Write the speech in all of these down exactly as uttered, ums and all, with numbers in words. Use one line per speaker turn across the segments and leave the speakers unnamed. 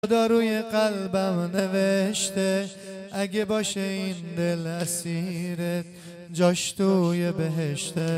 خدا روی قلبم نوشته اگه باشه این دل اسیرت جاش توی بهشته.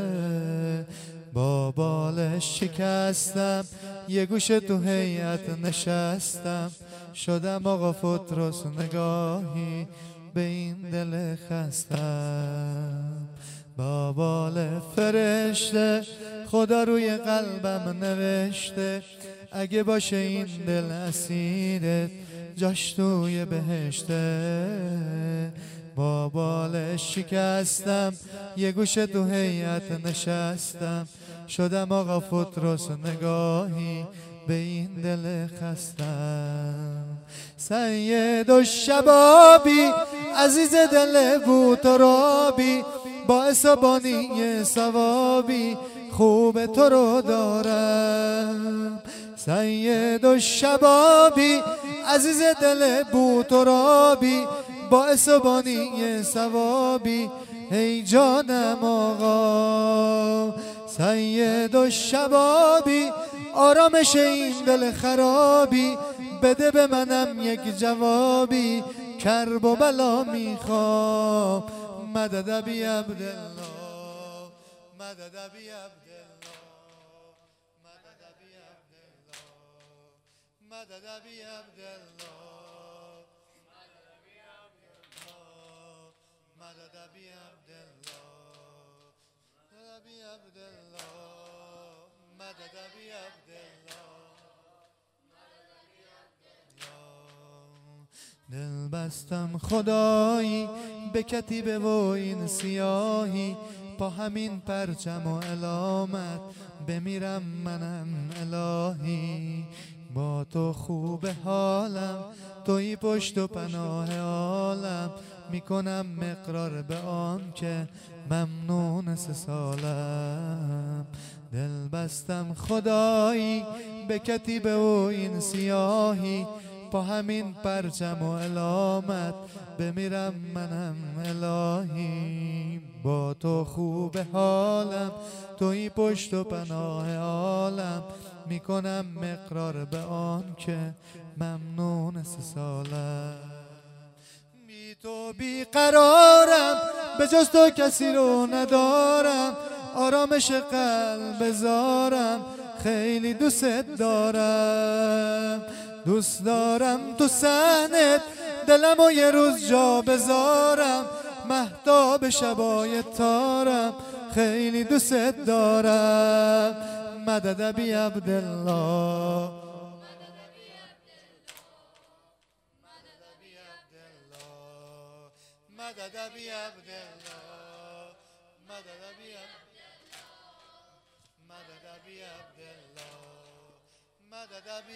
با بالش شکستم یه گوشه تو هیئت نشستم، شدم آقا فطرس نگاهی به این دل خستم. با بال فرشته خدا روی قلبم نوشته اگه باشه این دل اسیرت جاش توی بهشته. با بالش شکستم یه گوشه تو هیئت نشستم، شدم آقا فطرس نگاهی به این دل خستم. سید الشبابی عزیز دل بوترابی، باعث و بانی ثوابی خوب تو رو دارم. سید الشبابی عزیز دل بوترابی، باعث و بانی ثوابی ای جانم آقا. سید الشبابی آرامش این دل خرابی، بده به منم یک جوابی کرب و بلا میخوام. مدد ابی عبدالله، مدد ابی عبدالله، مدد ابی عبدالله، مدد ابی عبدالله، مدد ابی عبدالله، ابی عبدالله، مدد ابی عبدالله. دل بستم خدایی به کتیبه و این سیاهی، با همین پرچم و علامت بمیرم منم الهی. با تو خوب حالم، توی پشت و پناه عالم، میکنم اقرار به آن که ممنون سه سالم. دل بستم خدایی به کتیبه و این سیاهی، با همین پرچم و علامت بمیرم منم الهی. با تو خوب حالم، توی پشت و پناه عالم، میکنم اقرار به آن که ممنون سه سالم. بی تو بی قرارم، به جز تو کسی رو ندارم، آرامش قلب زارم، خیلی دوست دارم. دوست دارم تو صحنت دلم و یه روز جا بذارم، مهتاب شبای تارم، خیلی دوست دارم. مدد ابی عبدالله، مدد ابی عبدالله، مدد ابی عبدالله، مدد ابی عبدالله، مدد ابی عبدالله، مدد ابی